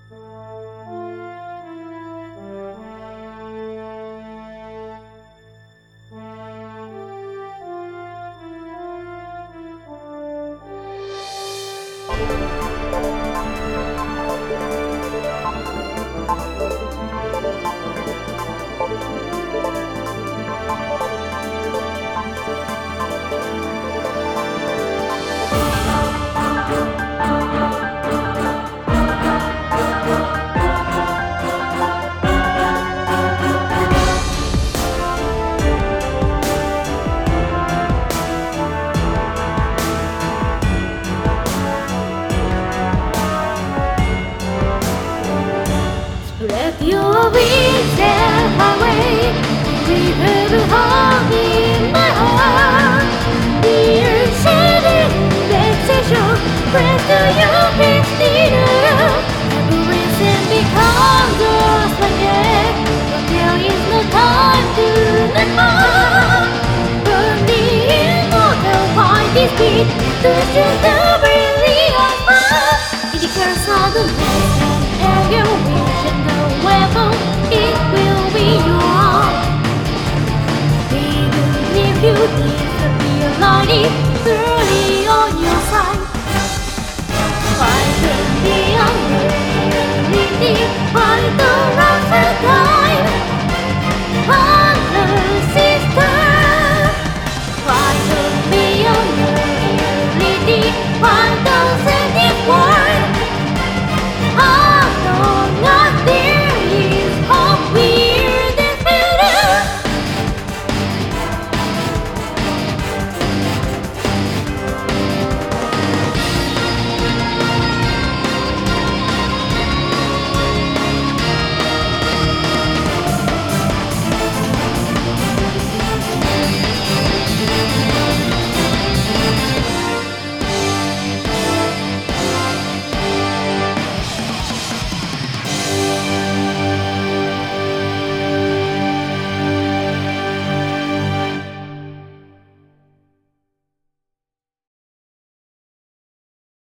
Spread your wings and highway, revive the heart in my heart. Dear shedding vexation, press to your best leader. Every reason becomes just like that, but there is no time to let more. Burn the immortal fight this beat, to shoot the brilliant fire. In the curse of the land and your wish and the weapon, it will be your own. Even if you disappear, lightning through